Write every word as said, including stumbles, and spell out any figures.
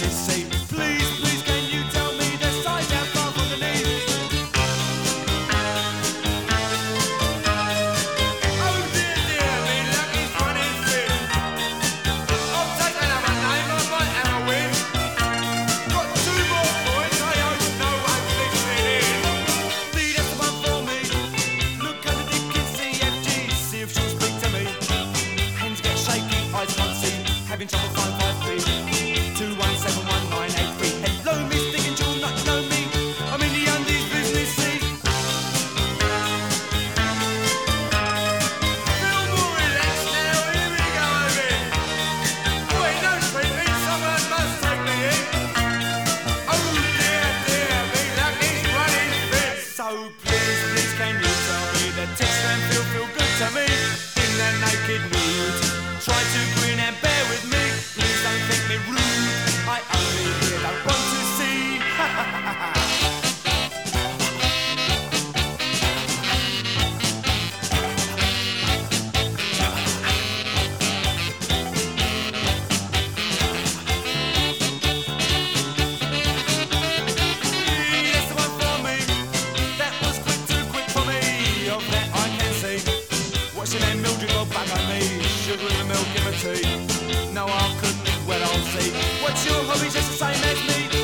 business seat. Please, please, can you tell me the size how far from the knees? Oh dear, dear, me lucky's running thin. I'll take another name, I might have a win. Got two more points, I hope no one's listening in. Lee, that's the one for me. Look under the kids, C F G, see if she'll speak to me. Hands get shaky, eyes can't see, having trouble five five three two one seven one nine eight three. Hello, Miss Dick, and you'll not know me. I'm in the undies business seat. Feel more relaxed now, here we go again. Boy, no treatment, someone must take me in. Oh dear, dear, me lucky's running thin. So please, please, can you tell me the text and feel feel good to me? In the naked nude, try to grin and bear with me. Please don't think me rude, I only here don't want to see. Yes, the one for me. That was quick, too quick for me. Of that I can see. Watching that Mildred go back on me. Sugar in the milk in my tea. No, I couldn't, well I'll see. What's your hobby, just the same as me?